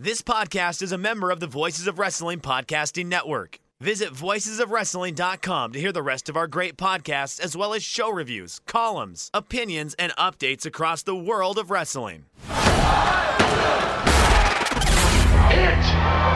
This podcast is a member of the Voices of Wrestling Podcasting Network. Visit voicesofwrestling.com to hear the rest of our great podcasts, as well as show reviews, columns, opinions, and updates across the world of wrestling. It's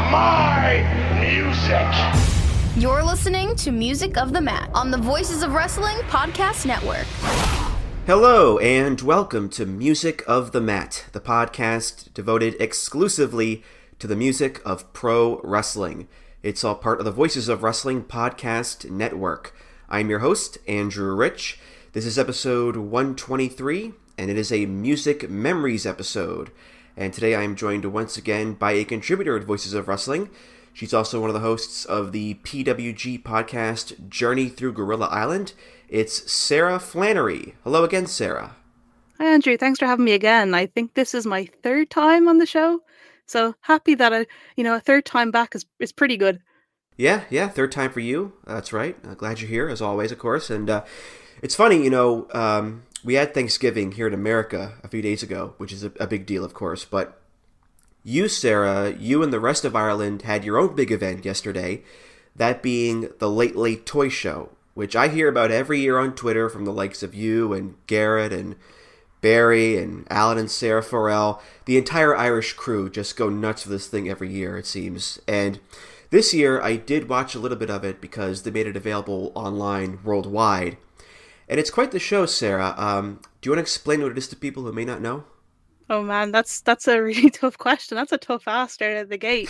my music. You're listening to Music of the Mat on the Voices of Wrestling Podcast Network. Hello, and welcome to Music of the Mat, the podcast devoted exclusively to the music of pro wrestling. It's all part of the Voices of Wrestling Podcast Network. I'm your host, Andrew Rich. This is episode 123, and it is a Music Memories episode. And today I am joined once again by a contributor at Voices of Wrestling. She's also one of the hosts of the PWG podcast Journey Through Gorilla Island. It's Sarah Flannery. Hello again, Sarah. Hi, Andrew. Thanks for having me again. I think this is my third time on the show, so happy that a third time back is pretty good. Yeah, third time for you. That's right. Glad you're here, as always, of course. And it's funny, we had Thanksgiving here in America a few days ago, which is a big deal, of course. But you, Sarah, you and the rest of Ireland had your own big event yesterday, that being the Late Late Toy Show, which I hear about every year on Twitter from the likes of you and Garrett and Barry and Alan and Sarah Farrell. The entire Irish crew just go nuts for this thing every year, it seems. And this year, I did watch a little bit of it because they made it available online worldwide. And it's quite the show, Sarah. Do you want to explain what it is to people who may not know? Oh man, that's a really tough question. That's a tough ask straight out of the gate.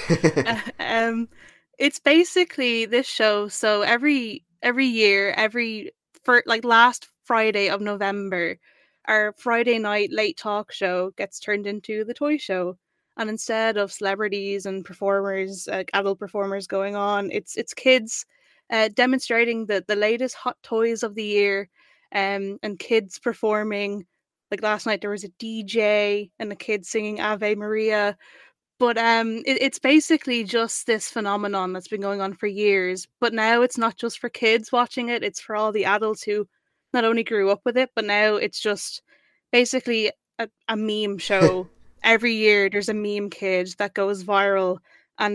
It's basically this show. So every year, last Friday of November, our Friday night late talk show gets turned into the toy show. And instead of celebrities and performers, adult performers going on, it's kids demonstrating the latest hot toys of the year, and kids performing. Like last night, there was a DJ and the kids singing Ave Maria. But it's basically just this phenomenon that's been going on for years. But now it's not just for kids watching it. It's for all the adults who not only grew up with it, but now it's just basically a meme show. Every year there's a meme kid that goes viral. And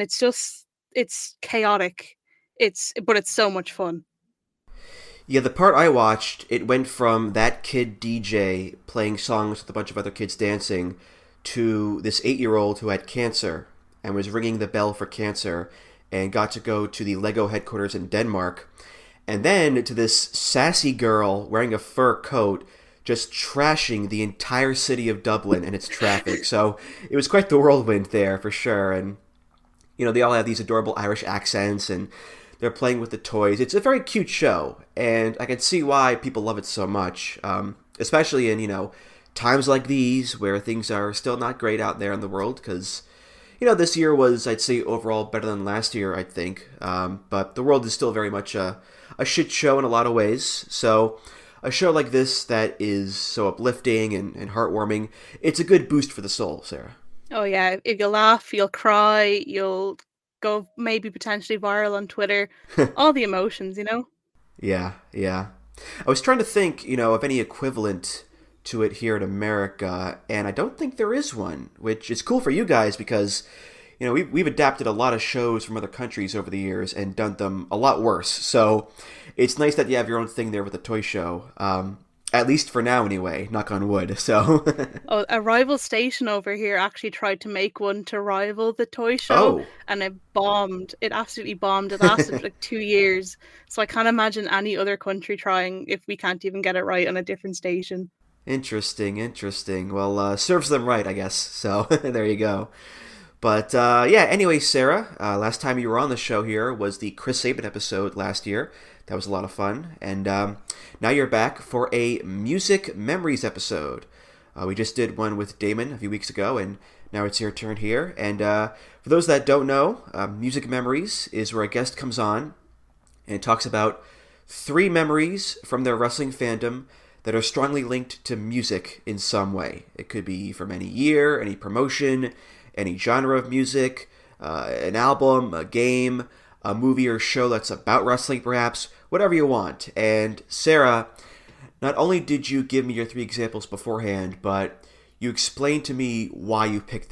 it's chaotic. But it's so much fun. Yeah, the part I watched, it went from that kid DJ playing songs with a bunch of other kids dancing to this 8-year-old who had cancer and was ringing the bell for cancer and got to go to the Lego headquarters in Denmark. And then to this sassy girl wearing a fur coat just trashing the entire city of Dublin and its traffic. So it was quite the whirlwind there for sure. And, they all have these adorable Irish accents and they're playing with the toys. It's a very cute show, and I can see why people love it so much, especially in, times like these where things are still not great out there in the world, because, this year was, I'd say, overall better than last year, I think, but the world is still very much a shit show in a lot of ways, so a show like this that is so uplifting and heartwarming, it's a good boost for the soul, Sarah. Oh yeah, if you'll laugh, you'll cry, you'll go maybe potentially viral on Twitter, all the emotions, Yeah. I was trying to think, of any equivalent to it here in America, and I don't think there is one, which is cool for you guys because, we've adapted a lot of shows from other countries over the years and done them a lot worse. So it's nice that you have your own thing there with the toy show. At least for now, anyway. Knock on wood. So, a rival station over here actually tried to make one to rival the toy show, and it bombed. It absolutely bombed. It lasted for like 2 years. So I can't imagine any other country trying if we can't even get it right on a different station. Interesting. Well, serves them right, I guess. So there you go. But anyway, Sarah, last time you were on the show here was the Chris Sabin episode last year. That was a lot of fun. And now you're back for a Music Memories episode. We just did one with Damon a few weeks ago, and now it's your turn here. And for those that don't know, Music Memories is where a guest comes on and talks about 3 memories from their wrestling fandom that are strongly linked to music in some way. It could be from any year, any promotion, any genre of music, an album, a game, a movie or show that's about wrestling perhaps, whatever you want. And Sarah, not only did you give me your 3 examples beforehand, but you explained to me why you picked them.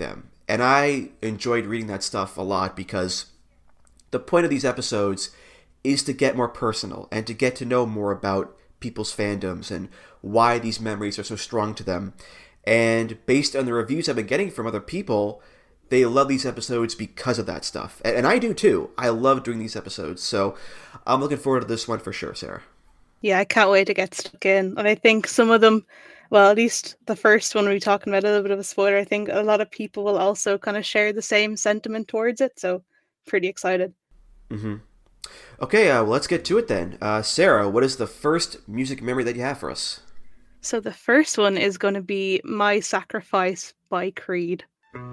And I enjoyed reading that stuff a lot because the point of these episodes is to get more personal and to get to know more about people's fandoms and why these memories are so strong to them. And based on the reviews I've been getting from other people, they love these episodes because of that stuff. And I do too. I love doing these episodes. So I'm looking forward to this one for sure, Sarah. Yeah, I can't wait to get stuck in. And I think some of them, well, at least the first one we're talking about, a little bit of a spoiler, I think a lot of people will also kind of share the same sentiment towards it. So pretty excited. Mm-hmm. Okay, well, let's get to it then. Sarah, what is the first music memory that you have for us? So the first one is going to be My Sacrifice by Creed.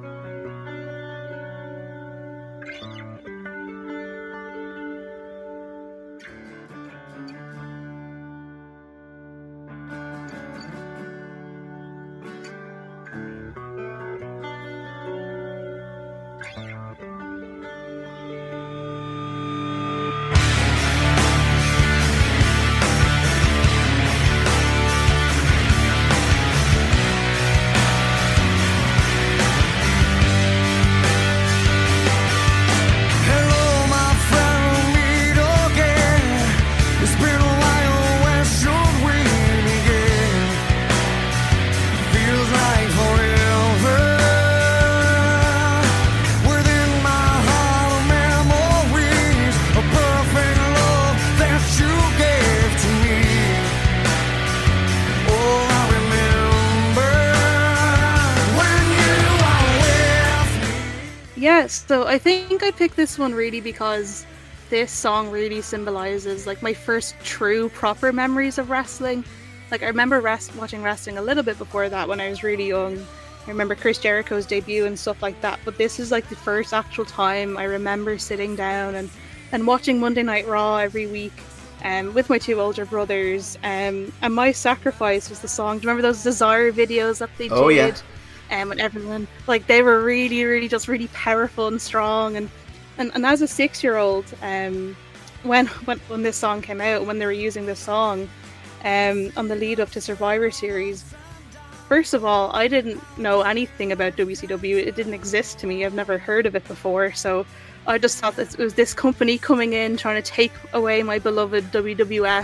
Yes, so I think I picked this one really because this song really symbolizes like my first true proper memories of wrestling. Like I remember watching wrestling a little bit before that when I was really young. I remember Chris Jericho's debut and stuff like that, but this is like the first actual time I remember sitting down and watching Monday Night Raw every week with my two older brothers. And My Sacrifice was the song. Do you remember those Desire videos that they did? Oh, yeah. And everyone, like, they were really, really just really powerful and strong. And as a 6-year-old, when this song came out, when they were using this song on the lead up to Survivor Series, first of all, I didn't know anything about WCW. It didn't exist to me. I've never heard of it before. So I just thought that it was this company coming in trying to take away my beloved WWF.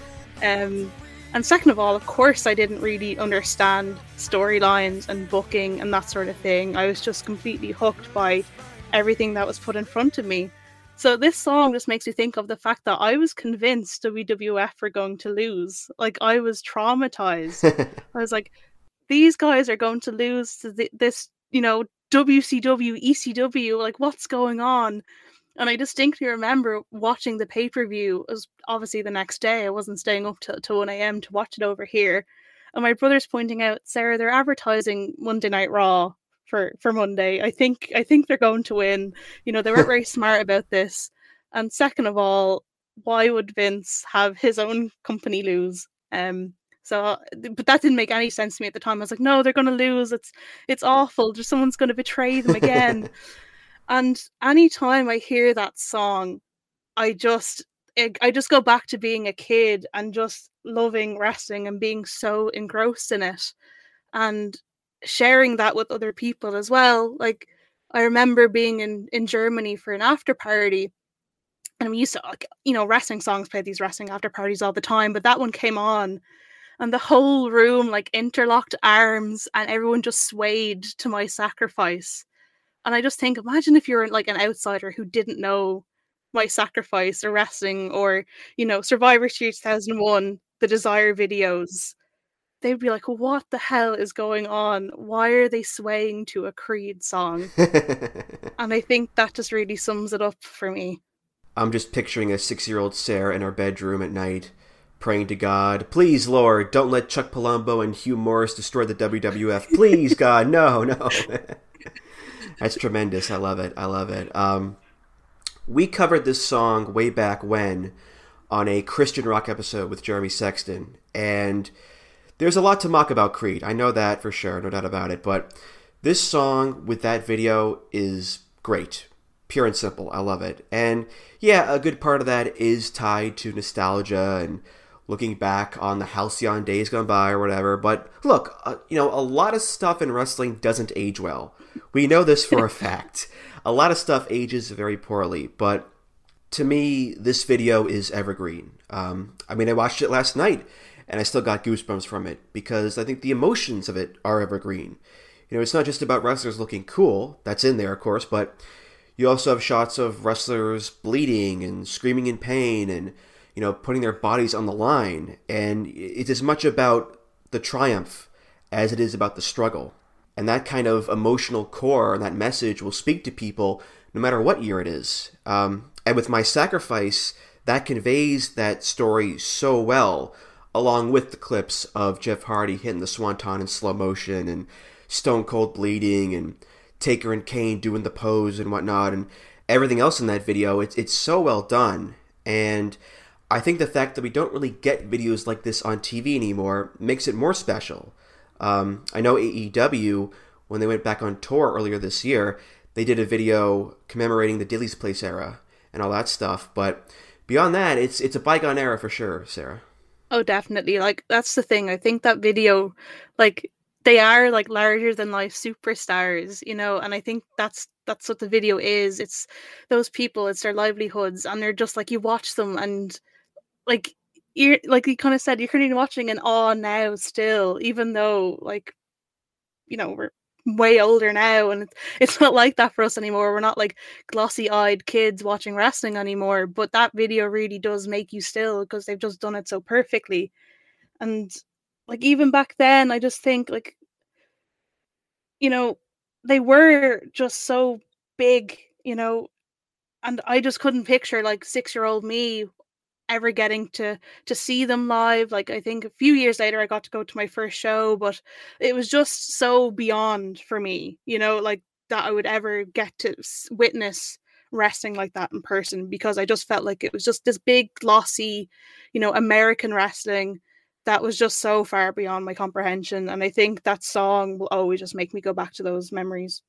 And second of all, of course, I didn't really understand storylines and booking and that sort of thing. I was just completely hooked by everything that was put in front of me. So this song just makes me think of the fact that I was convinced WWF were going to lose. Like, I was traumatized. I was like, these guys are going to lose to this, WCW, ECW, like, what's going on? And I distinctly remember watching the pay-per-view. It was obviously the next day. I wasn't staying up till 1 a.m. to watch it over here. And my brother's pointing out, Sarah, they're advertising Monday Night Raw for Monday. I think they're going to win. They weren't very smart about this. And second of all, why would Vince have his own company lose? But that didn't make any sense to me at the time. I was like, no, they're going to lose. It's awful. Just someone's going to betray them again. And anytime I hear that song, I just go back to being a kid and just loving wrestling and being so engrossed in it and sharing that with other people as well. Like, I remember being in Germany for an after party, and we used to, wrestling songs play these wrestling after parties all the time, but that one came on and the whole room like interlocked arms and everyone just swayed to My Sacrifice. And I just think, imagine if you're like an outsider who didn't know My Sacrifice or wrestling or, Survivor Series 2001, the Desire videos. They'd be like, what the hell is going on? Why are they swaying to a Creed song? And I think that just really sums it up for me. I'm just picturing a 6-year-old Sarah in her bedroom at night, praying to God, please, Lord, don't let Chuck Palumbo and Hugh Morris destroy the WWF. Please, God, no. That's tremendous. I love it. We covered this song way back when on a Christian rock episode with Jeremy Sexton, and there's a lot to mock about Creed. I know that for sure, no doubt about it, but this song with that video is great. Pure and simple. I love it. And yeah, a good part of that is tied to nostalgia and looking back on the halcyon days gone by or whatever. But look, a lot of stuff in wrestling doesn't age well. We know this for a fact. A lot of stuff ages very poorly, but to me, this video is evergreen. I watched it last night, and I still got goosebumps from it, because I think the emotions of it are evergreen. It's not just about wrestlers looking cool. That's in there, of course, but you also have shots of wrestlers bleeding and screaming in pain and, putting their bodies on the line. And it's as much about the triumph as it is about the struggle. And that kind of emotional core and that message will speak to people no matter what year it is. And with My Sacrifice, that conveys that story so well, along with the clips of Jeff Hardy hitting the Swanton in slow motion and Stone Cold bleeding and Taker and Kane doing the pose and whatnot and everything else in that video. It's so well done. And I think the fact that we don't really get videos like this on TV anymore makes it more special. I know AEW, when they went back on tour earlier this year, they did a video commemorating the Daily's Place era and all that stuff. But beyond that, it's a bygone era for sure, Sarah. Oh, definitely. Like, that's the thing. I think that video, like, they are like larger than life superstars, and I think that's what the video is. It's those people, it's their livelihoods, and they're just like, you watch them and like you're like you kind of said, you're currently watching in awe now still, even though we're way older now, and it's not like that for us anymore. We're not like glossy-eyed kids watching wrestling anymore, but that video really does make you still, because they've just done it so perfectly. And like, even back then, I just think like, they were just so big, and I just couldn't picture like 6-year-old me ever getting to see them live. Like, I think a few years later I got to go to my first show, but it was just so beyond for me, like that I would ever get to witness wrestling like that in person, because I just felt like it was just this big glossy, American wrestling that was just so far beyond my comprehension. And I think that song will always just make me go back to those memories.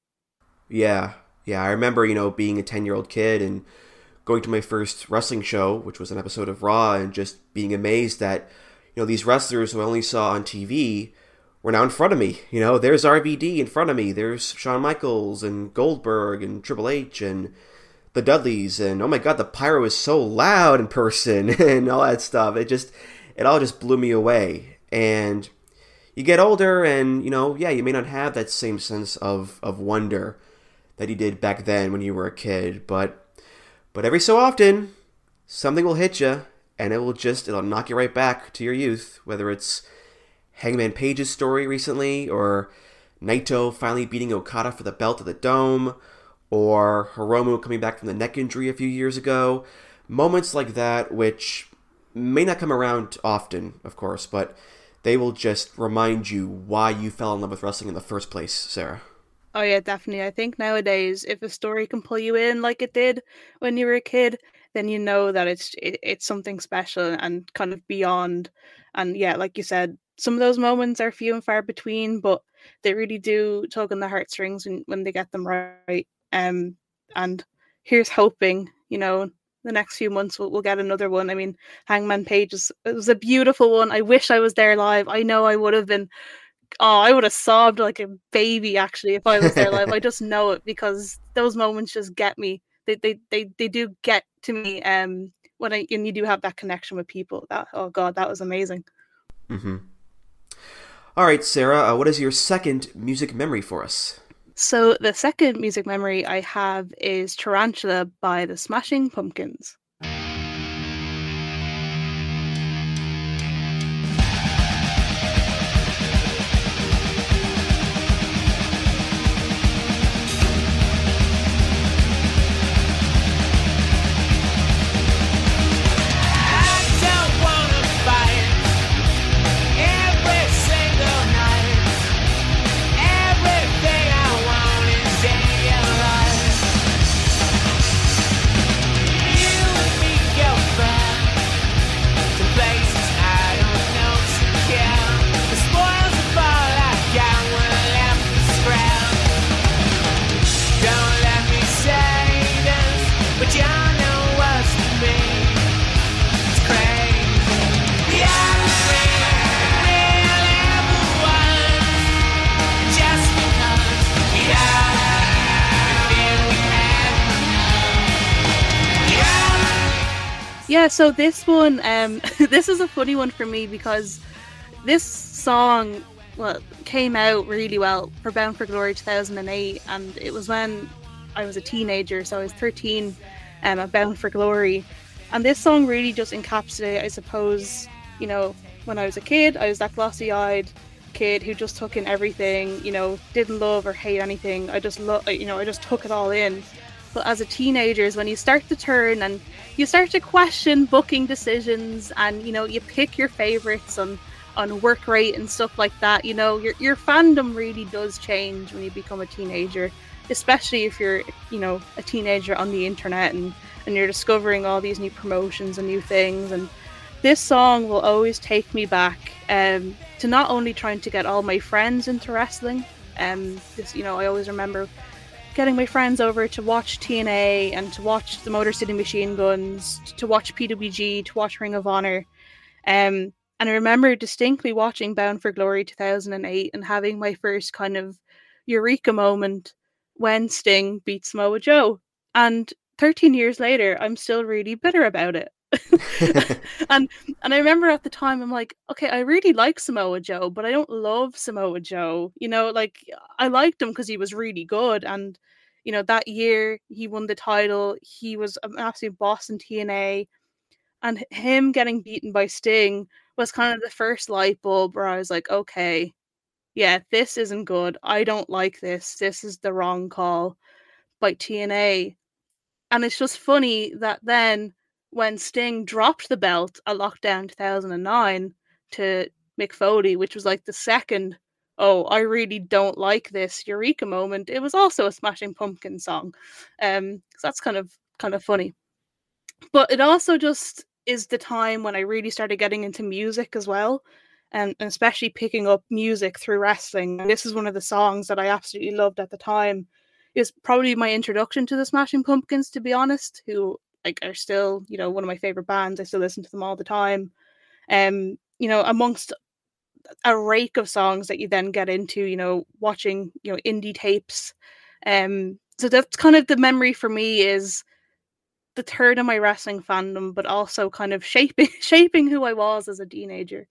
Yeah. I remember, being a 10-year-old kid and going to my first wrestling show, which was an episode of Raw, and just being amazed that, these wrestlers who I only saw on TV were now in front of me. There's RVD in front of me. There's Shawn Michaels and Goldberg and Triple H and the Dudleys. And, oh my God, the pyro is so loud in person and all that stuff. It all just blew me away. And you get older and, you may not have that same sense of wonder that you did back then when you were a kid. But every so often, something will hit you, and it'll knock you right back to your youth, whether it's Hangman Page's story recently, or Naito finally beating Okada for the belt at the Dome, or Hiromu coming back from the neck injury a few years ago. Moments like that, which may not come around often, of course, but they will just remind you why you fell in love with wrestling in the first place, Sarah. Oh yeah, definitely. I think nowadays, if a story can pull you in like it did when you were a kid, then you know that it's something special and kind of beyond. And yeah, like you said, some of those moments are few and far between, but they really do tug on the heartstrings when they get them right. And here's hoping, the next few months we'll get another one. I mean, Hangman Page it was a beautiful one. I wish I was there live. I know I would have been. Oh, I would have sobbed like a baby actually if I was there live. I just know it, because those moments just get me. They do get to me. When you do have that connection with people. That, oh God, that was amazing. Mm-hmm. All right, Sarah. What is your second music memory for us? So the second music memory I have is Tarantula by the Smashing Pumpkins. You Yeah, so this one, this is a funny one for me because this song, well, came out really well for Bound for Glory 2008, and it was when I was a teenager, so I was 13 at Bound for Glory. And this song really just encapsulated, I suppose, you know, when I was a kid, I was that glossy-eyed kid who just took in everything, you know, didn't love or hate anything. I just took it all in. But as a teenager is when you start to turn and you start to question booking decisions, and, you know, you pick your favorites on work rate and stuff like that. You know, your fandom really does change when you become a teenager, especially if you're, you know, a teenager on the internet and you're discovering all these new promotions and new things. And this song will always take me back to not only trying to get all my friends into wrestling. You know, I always remember getting my friends over to watch TNA and to watch the Motor City Machine Guns, to watch PWG, to watch Ring of Honor. And I remember distinctly watching Bound for Glory 2008 and having my first kind of eureka moment when Sting beat Samoa Joe. And 13 years later, I'm still really bitter about it. and I remember at the time, I'm like, okay, I really like Samoa Joe, but I don't love Samoa Joe. You know, like, I liked him because he was really good. And, you know, that year he won the title. He was an absolute boss in TNA. And him getting beaten by Sting was kind of the first light bulb where I was like, okay, yeah, this isn't good. I don't like this. This is the wrong call by TNA. And it's just funny that then when Sting dropped the belt at Lockdown 2009 to Mick Foley, which was like the second, oh, I really don't like this eureka moment, it was also a Smashing Pumpkins song. So that's kind of funny. But it also just is the time when I really started getting into music as well, and especially picking up music through wrestling. And this is one of the songs that I absolutely loved at the time. It's probably my introduction to the Smashing Pumpkins, to be honest, who like are still, you know, one of my favorite bands. I still listen to them all the time. You know, amongst a rake of songs that you then get into, you know, watching, you know, indie tapes. So that's kind of the memory for me, is the third of my wrestling fandom, but also kind of shaping who I was as a teenager.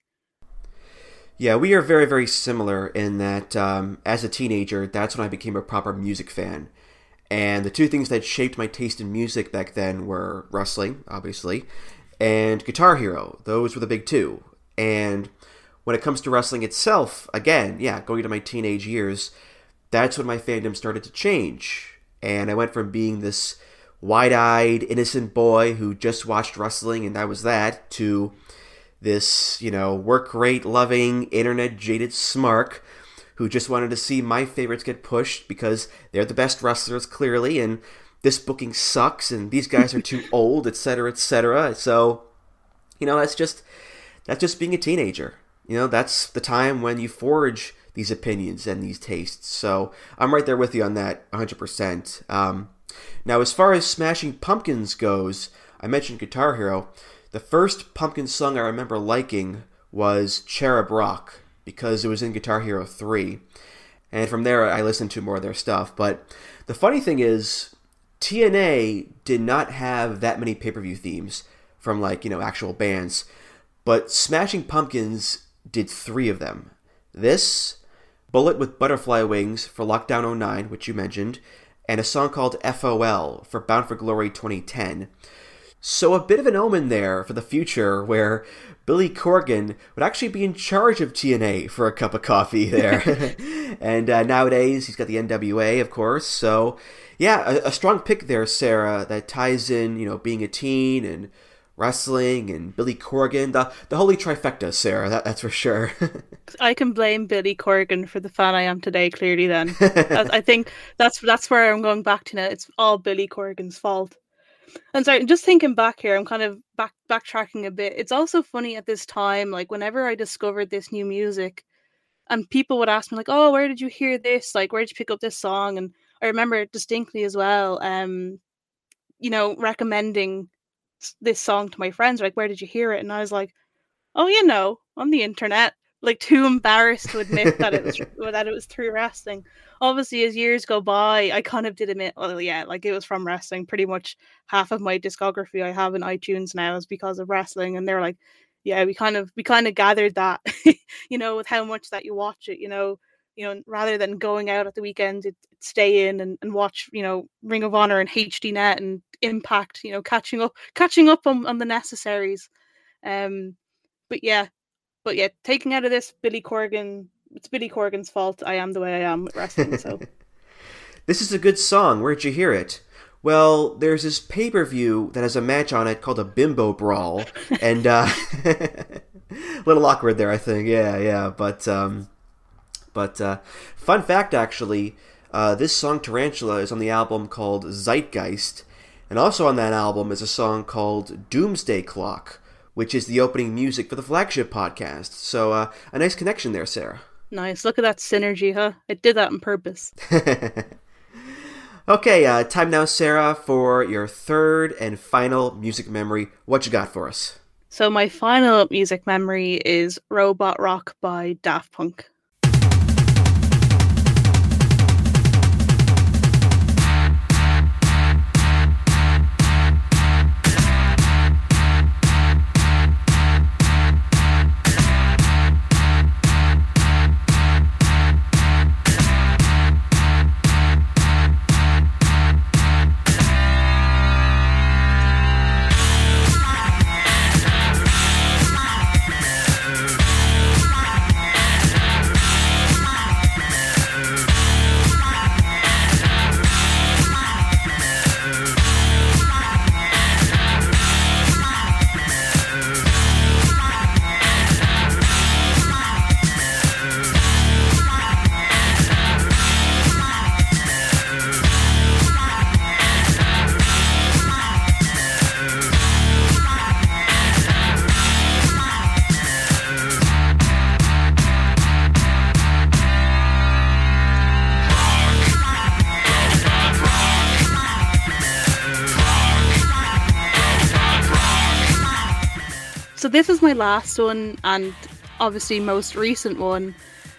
Yeah, we are very, very similar in that as a teenager, that's when I became a proper music fan. And the two things that shaped my taste in music back then were wrestling, obviously, and Guitar Hero. Those were the big two. And when it comes to wrestling itself, again, yeah, going into my teenage years, that's when my fandom started to change. And I went from being this wide-eyed, innocent boy who just watched wrestling and that was that, to this, you know, work rate loving, internet jaded smark who just wanted to see my favorites get pushed because they're the best wrestlers, clearly, and this booking sucks and these guys are too old, etc., etc. So, you know, that's just being a teenager. You know, that's the time when you forge these opinions and these tastes. So I'm right there with you on that 100%. Now, as far as Smashing Pumpkins goes, I mentioned Guitar Hero. The first Pumpkins song I remember liking was Cherub Rock, because it was in Guitar Hero 3. And from there, I listened to more of their stuff. But the funny thing is, TNA did not have that many pay-per-view themes from, like, you know, actual bands. But Smashing Pumpkins did 3 of them. This, Bullet with Butterfly Wings for Lockdown 09, which you mentioned, and a song called FOL for Bound for Glory 2010. So a bit of an omen there for the future where Billy Corgan would actually be in charge of TNA for a cup of coffee there. And nowadays he's got the NWA, of course. So yeah, a strong pick there, Sarah, that ties in, you know, being a teen and wrestling and Billy Corgan, the holy trifecta, Sarah, that's for sure. I can blame Billy Corgan for the fan I am today, clearly then. I think that's where I'm going back to now. It's all Billy Corgan's fault. And sorry, just thinking back here, I'm kind of backtracking a bit. It's also funny at this time, like whenever I discovered this new music and people would ask me like, oh, where did you hear this? Like, where did you pick up this song? And I remember distinctly as well, you know, recommending this song to my friends, like, where did you hear it? And I was like, oh, you know, on the internet. like too embarrassed to admit that it was through wrestling. Obviously, as years go by, I kind of did admit, well, yeah, like it was from wrestling. Pretty much half of my discography I have in iTunes now is because of wrestling, and they're like, yeah, we kind of gathered that, with how much that you watch it, rather than going out at the weekend, it stay in and watch, Ring of Honor and HD Net and Impact, catching up on the necessaries. But yeah, taking out of this, Billy Corgan, it's Billy Corgan's fault I am the way I am with wrestling. So this is a good song. Where'd you hear it? Well, there's this pay-per-view that has a match on it called a Bimbo Brawl, and a little awkward there, I think. Yeah, but fun fact, actually, this song Tarantula is on the album called Zeitgeist, and also on that album is a song called Doomsday Clock, which is the opening music for the Flagship podcast. So a nice connection there, Sarah. Nice. Look at that synergy, huh? I did that on purpose. Okay, time now, Sarah, for your third and final music memory. What you got for us? So my final music memory is Robot Rock by Daft Punk. So this is my last one and obviously most recent one.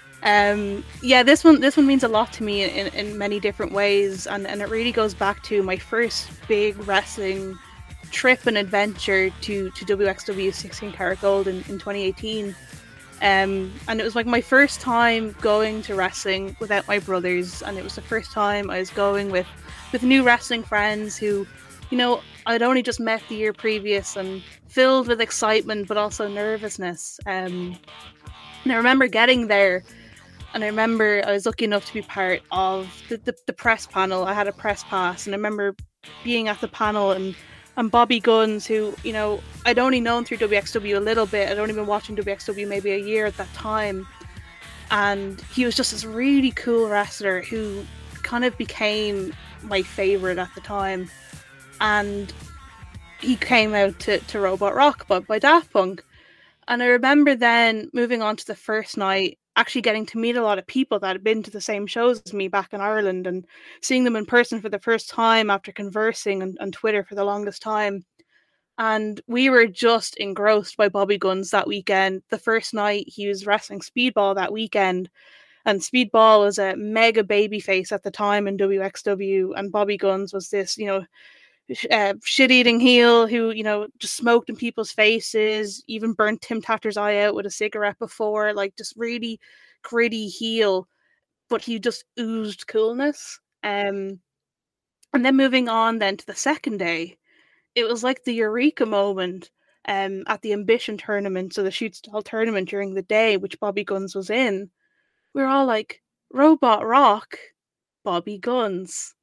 This one means a lot to me in many different ways, and it really goes back to my first big wrestling trip and adventure to WXW 16 Karat Gold in 2018. And it was like my first time going to wrestling without my brothers, and it was the first time I was going with new wrestling friends who, I'd only just met the year previous, and filled with excitement but also nervousness. And I remember getting there, and I remember I was lucky enough to be part of the press panel. I had a press pass, and I remember being at the panel and Bobby Guns, who, I'd only known through WXW a little bit. I'd only been watching WXW maybe a year at that time. And he was just this really cool wrestler who kind of became my favourite at the time. And he came out to Robot Rock by Daft Punk. And I remember then moving on to the first night, actually getting to meet a lot of people that had been to the same shows as me back in Ireland, and seeing them in person for the first time after conversing on Twitter for the longest time. And we were just engrossed by Bobby Guns that weekend. The first night he was wrestling Speedball that weekend, and Speedball was a mega babyface at the time in WXW, and Bobby Guns was this, shit-eating heel who, just smoked in people's faces, even burnt Tim Tatter's eye out with a cigarette before, like just really gritty heel, but he just oozed coolness. And then moving on then to the second day, it was like the eureka moment at the Ambition tournament, so the shoot style tournament during the day, which Bobby Guns was in. We were all like, Robot Rock, Bobby Guns,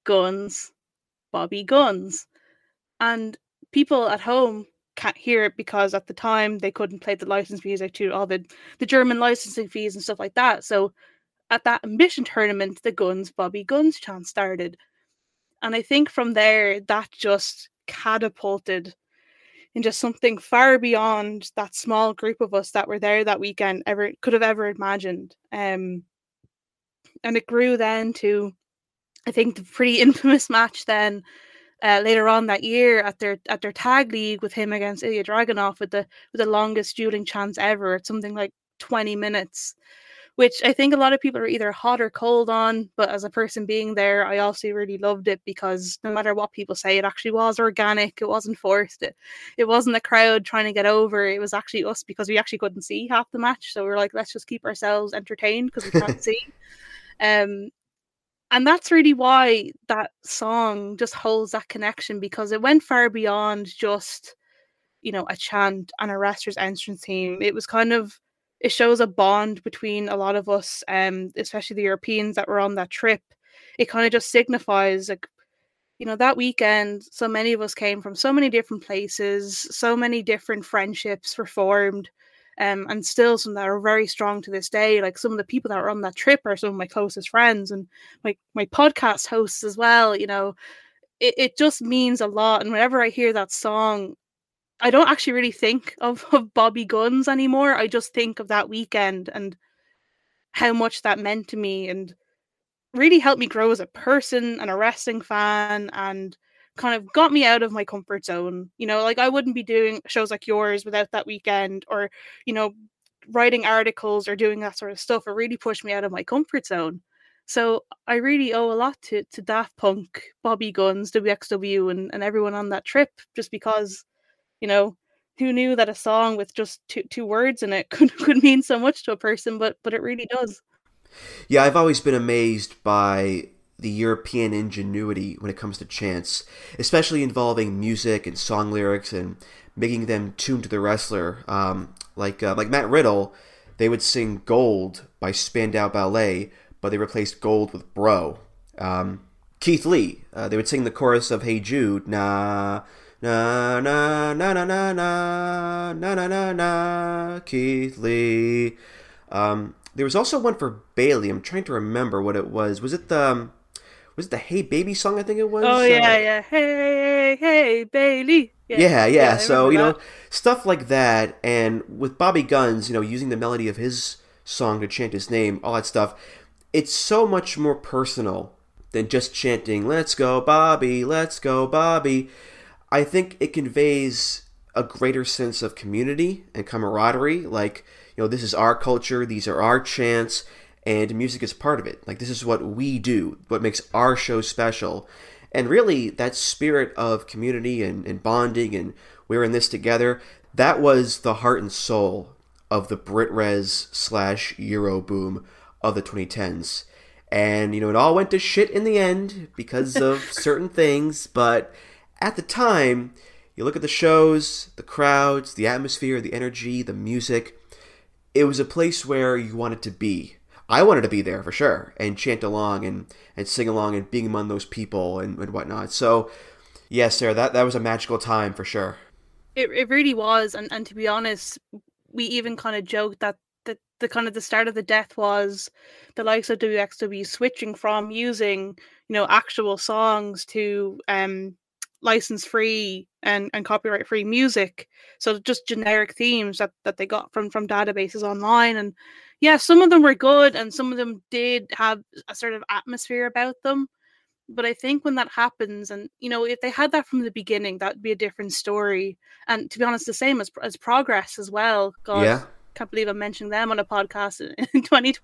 Bobby Guns. And people at home can't hear it because at the time they couldn't play the license music to all the German licensing fees and stuff like that. So at that Ambition tournament, the Guns, Bobby Guns chant started. And I think from there, that just catapulted into something far beyond that small group of us that were there that weekend could have ever imagined. And it grew then to, I think, the pretty infamous match then later on that year at their tag league with him against Ilya Dragunov with the longest dueling chants ever. It's something like 20 minutes, which I think a lot of people are either hot or cold on. But as a person being there, I also really loved it because no matter what people say, it actually was organic. It wasn't forced. It wasn't the crowd trying to get over. It was actually us, because we actually couldn't see half the match. So we were like, let's just keep ourselves entertained because we can't see. And that's really why that song just holds that connection, because it went far beyond just, a chant and a wrestler's entrance theme. It was kind of, it shows a bond between a lot of us, especially the Europeans that were on that trip. It kind of just signifies, like, that weekend, so many of us came from so many different places, so many different friendships were formed, and still some that are very strong to this day. Like, some of the people that were on that trip are some of my closest friends and my podcast hosts as well. It just means a lot. And whenever I hear that song, I don't actually really think of Bobby Guns anymore. I just think of that weekend and how much that meant to me, and really helped me grow as a person and a wrestling fan, and kind of got me out of my comfort zone. Like, I wouldn't be doing shows like yours without that weekend, or, writing articles or doing that sort of stuff. It really pushed me out of my comfort zone. So I really owe a lot to Daft Punk, Bobby Guns, WXW, and everyone on that trip, just because, who knew that a song with just two words in it could mean so much to a person, but it really does. Yeah, I've always been amazed by the European ingenuity when it comes to chants, especially involving music and song lyrics and making them tuned to the wrestler. Like Matt Riddle, they would sing "Gold" by Spandau Ballet, but they replaced "Gold" with "Bro." Keith Lee, they would sing the chorus of "Hey Jude," na na na na na na na na na na na, Keith Lee. There was also one for Bailey. I'm trying to remember what it was. Was it the "Hey Baby" song? I think it was. Oh yeah. Hey Bailey. Yeah. So stuff like that, and with Bobby Guns, using the melody of his song to chant his name, all that stuff. It's so much more personal than just chanting "Let's go Bobby, let's go Bobby." I think it conveys a greater sense of community and camaraderie. Like, this is our culture, these are our chants, and music is part of it. Like, this is what we do, what makes our show special. And really, that spirit of community and bonding and we're in this together, that was the heart and soul of the Brit-Res / Euro boom of the 2010s. And, it all went to shit in the end because of certain things, but at the time, you look at the shows, the crowds, the atmosphere, the energy, the music, it was a place where you wanted to be. I wanted to be there for sure and chant along and sing along and being among those people and whatnot. So, yes, Sarah, that was a magical time for sure. It really was. And to be honest, we even kind of joked that the kind of the start of the death was the likes of WXW switching from using, actual songs to license free and copyright free music. So just generic themes that they got from databases online. And yeah, some of them were good and some of them did have a sort of atmosphere about them. But I think when that happens, and if they had that from the beginning, that'd be a different story. And to be honest, the same as Progress as well. God, yeah. Can't believe I'm mentioning them on a podcast in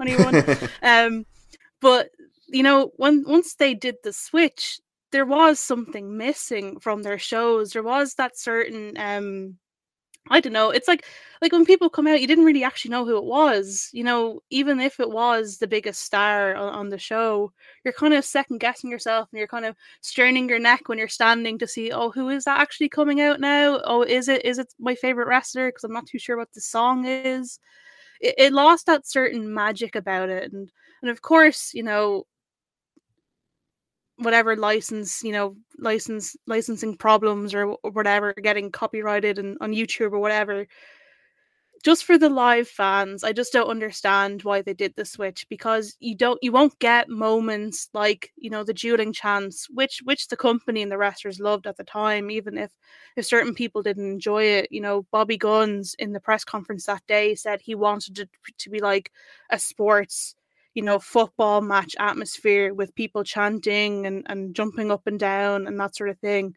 2021. But once they did the switch, there was something missing from their shows. There was that certain I don't know. It's like when people come out, you didn't really actually know who it was. Even if it was the biggest star on the show, you're kind of second guessing yourself, and you're kind of straining your neck when you're standing to see, oh, who is that actually coming out now? Oh, is it my favorite wrestler? Because I'm not too sure what the song is. It lost that certain magic about it, and of course, whatever licensing problems or whatever, getting copyrighted and on YouTube or whatever. Just for the live fans, I just don't understand why they did the switch, because you won't get moments like, the dueling chants, which the company and the wrestlers loved at the time, even if certain people didn't enjoy it. Bobby Guns in the press conference that day said he wanted it to be like a sports football match atmosphere with people chanting and jumping up and down and that sort of thing.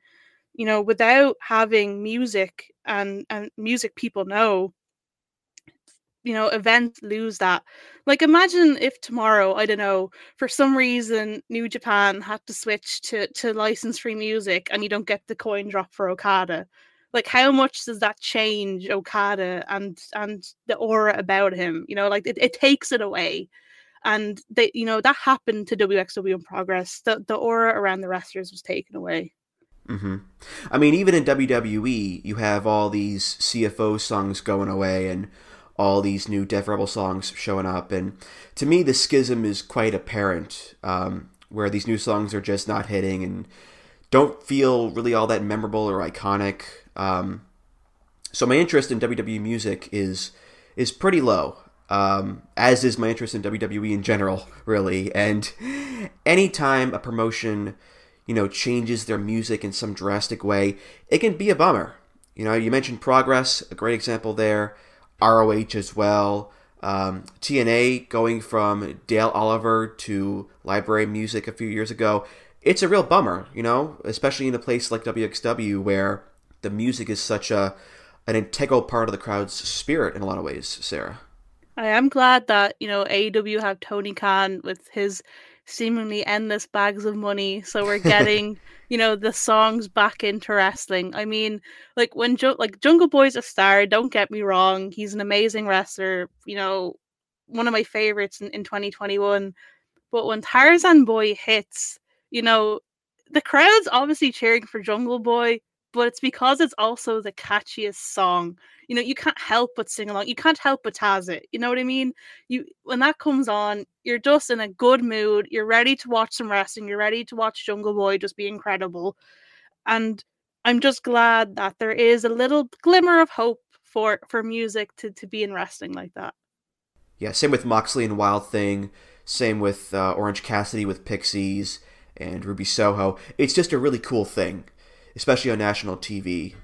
Without having music and music people know, events lose that. Like, imagine if tomorrow, I don't know, for some reason New Japan had to switch to license-free music and you don't get the coin drop for Okada. Like, how much does that change Okada and the aura about him? Like, it takes it away. And that happened to WXW in Progress. The aura around the wrestlers was taken away. Mm-hmm. I mean, even in WWE, you have all these CFO songs going away and all these new Death Rebel songs showing up. And to me, the schism is quite apparent, where these new songs are just not hitting and don't feel really all that memorable or iconic. So my interest in WWE music is pretty low, as is my interest in WWE in general, really. And anytime a promotion changes their music in some drastic way, it can be a bummer. You mentioned Progress, a great example there. ROH as well. TNA going from Dale Oliver to library music a few years ago. It's a real bummer, especially in a place like WXW where the music is such an integral part of the crowd's spirit in a lot of ways, Sarah. I am glad that, AEW have Tony Khan with his seemingly endless bags of money, so we're getting the songs back into wrestling. I mean, like when Jungle Boy's a star, don't get me wrong, he's an amazing wrestler, one of my favorites in 2021, but when Tarzan Boy hits, the crowd's obviously cheering for Jungle Boy, but it's because it's also the catchiest song. You can't help but sing along. You can't help but Taz it. You know what I mean? When that comes on, you're just in a good mood. You're ready to watch some wrestling. You're ready to watch Jungle Boy just be incredible. And I'm just glad that there is a little glimmer of hope for music to be in wrestling like that. Yeah, same with Moxley and Wild Thing. Same with Orange Cassidy with Pixies and Ruby Soho. It's just a really cool thing, especially on national TV.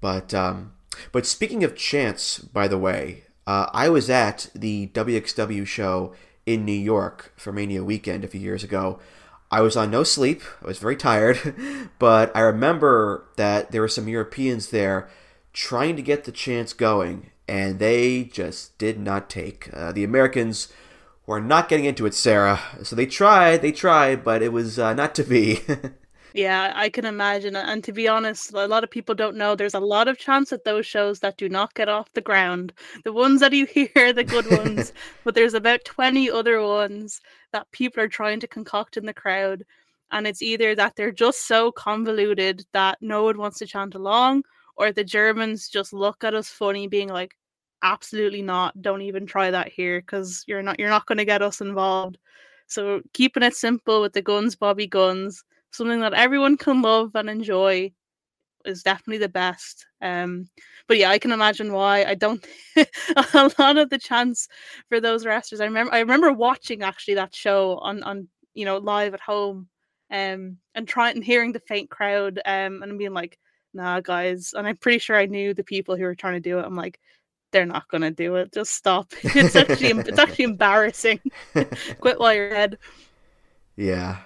But speaking of chants, by the way, I was at the WXW show in New York for Mania weekend a few years ago. I was on no sleep. I was very tired. But I remember that there were some Europeans there trying to get the chants going, and they just did not take. The Americans were not getting into it, Sarah. So they tried, but it was not to be. Yeah, I can imagine. And to be honest, a lot of people don't know there's a lot of chants at those shows that do not get off the ground. The ones that you hear are the good ones, but there's about 20 other ones that people are trying to concoct in the crowd. And it's either that they're just so convoluted that no one wants to chant along, or the Germans just look at us funny, being like, absolutely not, don't even try that here, because you're not going to get us involved. So keeping it simple with the Guns Bobby Guns, something that everyone can love and enjoy, is definitely the best. But yeah, I can imagine why. I don't a lot of the chants for those wrestlers. I remember watching actually that show on live at home, and hearing the faint crowd, and being like, nah guys, and I'm pretty sure I knew the people who were trying to do it. I'm like, they're not gonna do it. Just stop. It's actually embarrassing. Quit while you're ahead. Yeah.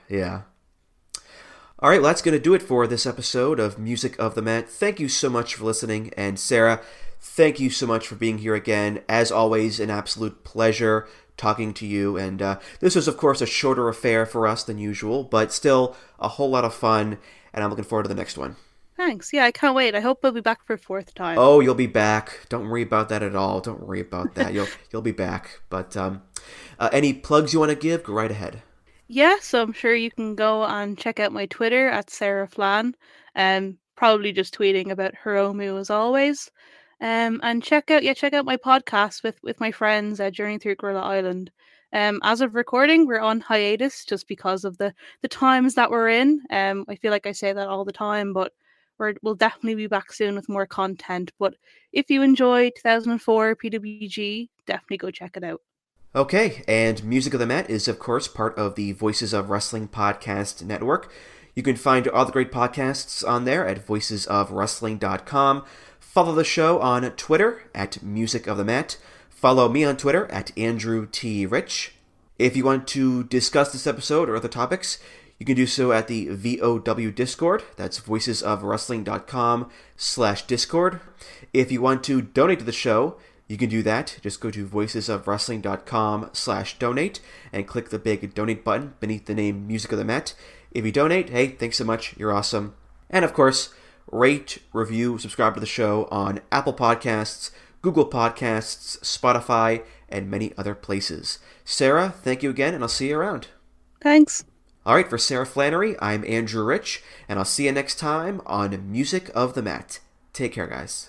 All right, well, that's going to do it for this episode of Music of the Mat. Thank you so much for listening. And Sarah, thank you so much for being here again. As always, an absolute pleasure talking to you. And this was, of course, a shorter affair for us than usual, but still a whole lot of fun. And I'm looking forward to the next one. Thanks. Yeah, I can't wait. I hope we'll be back for a fourth time. Oh, you'll be back. Don't worry about that at all. Don't worry about that. You'll be back. But any plugs you want to give, go right ahead. Yeah, so I'm sure you can go and check out my Twitter at Sarah Flan. Probably just tweeting about Hiromu as always. And check out my podcast with my friends at Journey Through Gorilla Island. As of recording, we're on hiatus just because of the times that we're in. I feel like I say that all the time, but we'll definitely be back soon with more content. But if you enjoyed 2004 PWG, definitely go check it out. Okay, and Music of the Mat is, of course, part of the Voices of Wrestling podcast network. You can find all the great podcasts on there at voicesofwrestling.com. Follow the show on Twitter at Music of the Mat. Follow me on Twitter at Andrew T. Rich. If you want to discuss this episode or other topics, you can do so at the VOW Discord. That's voicesofwrestling.com/Discord. If you want to donate to the show, You can do that. Just go to voicesofwrestling.com/donate and click the big donate button beneath the name Music of the Mat. If you donate, hey, thanks so much. You're awesome. And of course, rate, review, subscribe to the show on Apple Podcasts, Google Podcasts, Spotify, and many other places. Sarah, thank you again, and I'll see you around. Thanks. All right, for Sarah Flannery, I'm Andrew Rich, and I'll see you next time on Music of the Mat. Take care, guys.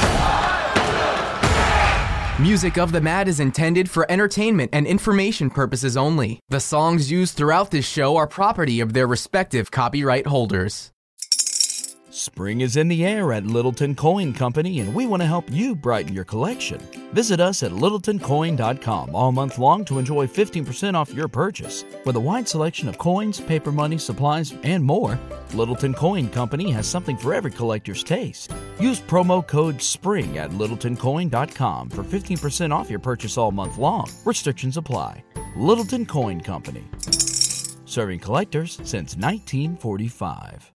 Music of the Mat is intended for entertainment and information purposes only. The songs used throughout this show are property of their respective copyright holders. Spring is in the air at Littleton Coin Company, and we want to help you brighten your collection. Visit us at littletoncoin.com all month long to enjoy 15% off your purchase. With a wide selection of coins, paper money, supplies, and more, Littleton Coin Company has something for every collector's taste. Use promo code SPRING at littletoncoin.com for 15% off your purchase all month long. Restrictions apply. Littleton Coin Company. Serving collectors since 1945.